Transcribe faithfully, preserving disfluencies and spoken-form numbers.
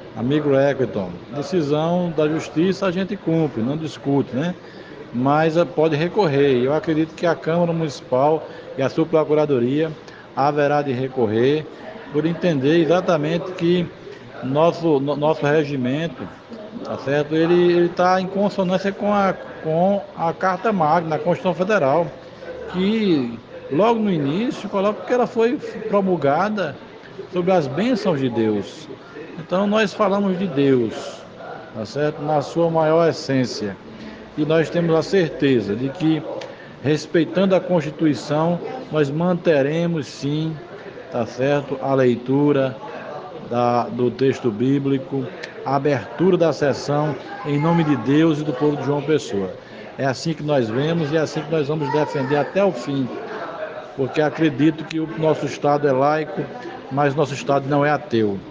Amigo Eckton, decisão da justiça a gente cumpre, não discute, né? Mas eh, pode recorrer. Eu acredito que a Câmara Municipal e a sua Procuradoria haverá de recorrer por entender exatamente que nosso, no- nosso regimento, tá certo? Ele está em consonância com a, com a Carta Magna, a Constituição Federal, que logo no início coloca que ela foi promulgada sobre as bênçãos de Deus. Então nós falamos de Deus, tá certo? Na sua maior essência. E nós temos a certeza de que, respeitando a Constituição, nós manteremos sim, tá certo? A leitura da, do texto bíblico, a abertura da sessão em nome de Deus e do povo de João Pessoa. É assim que nós vemos e é assim que nós vamos defender até o fim, porque acredito que o nosso Estado é laico, mas nosso Estado não é ateu.